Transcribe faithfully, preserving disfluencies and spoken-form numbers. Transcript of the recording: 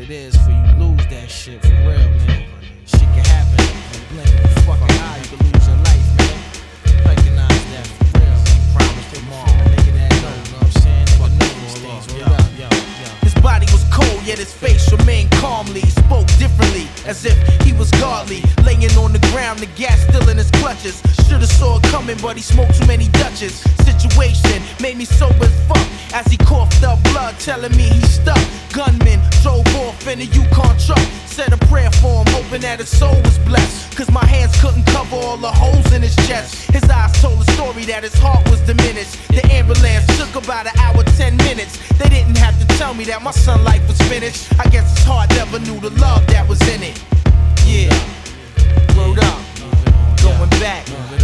it is for you lose that shit for real, man. Shit can happen in a blink of a fucking eye. You can lose your life, man. Recognize that for real. Promise tomorrow, nigga that know, you know what I'm saying? Nigga know these things. Word up, yo, yo. His body was cold, yet his face remained calmly. He spoke differently, as if he was godly. Laying on the ground, the gas still in his clutches. Should've saw it coming, but he smoked too many Dutches. Situation made me sober as fuck, as he coughed up blood, telling me he stuck. Gunmen drove off in a Yukon truck. Said a prayer for him, hoping that his soul was blessed, cause my hands couldn't cover all the holes in his chest. His eyes told a story that his heart was diminished. The ambulance took about an hour, ten minutes. They didn't have to tell me that my son life was finished. I guess his heart never knew the love that was in it. Yeah, word up, going back.